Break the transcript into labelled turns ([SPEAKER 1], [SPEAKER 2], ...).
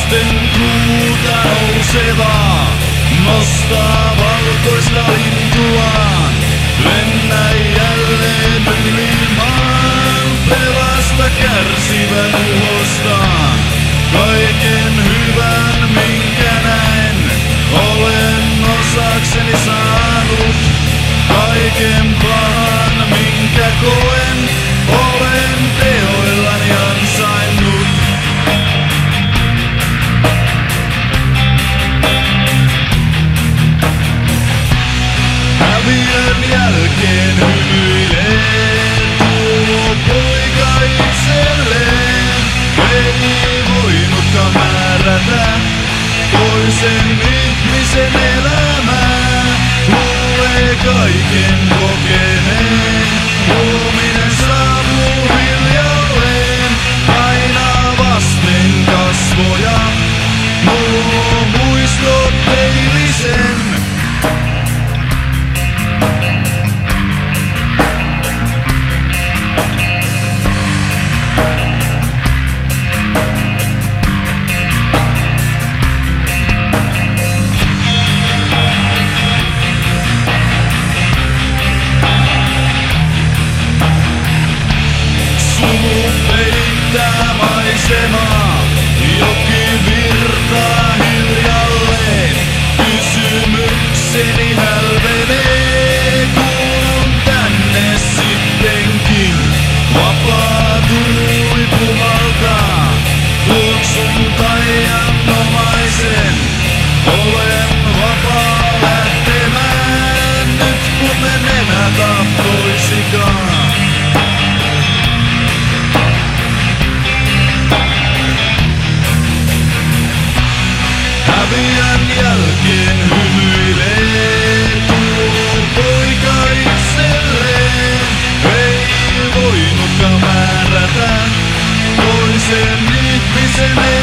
[SPEAKER 1] Lasten kuuta nousevaa nostaa valkoista lintuaan. Lennä jälleen yli maan, pelasta kärsivän uhostaan. Kaiken hyvän minkä näen, olen osakseni saanut. Kaiken pahan minkä koen, olen teoillani ansainnut. Häviön jälkeen hymyilee tuo poika itselleen. Ei voinutkaan määrätä toisen ihmisen elämää. Luulee kaiken kokeneen, huominen saapuu hiljalleen. Aina vasten kasvoja, nuo muistot peilisen. Peittää maisemaa, joki virtaa hiljalleen. Kysymykseni hälvenee, kuulun tänne sittenkin. Vapaa tuuli puhaltaa, tuoksun taianomaisen. Olen vapaa lähtemään, nyt kun en enää tahtoisikaan. Häviön jälkeen hymyilee tuo poika itselleen. Ei voinutkaan määrätä toisen ihmisen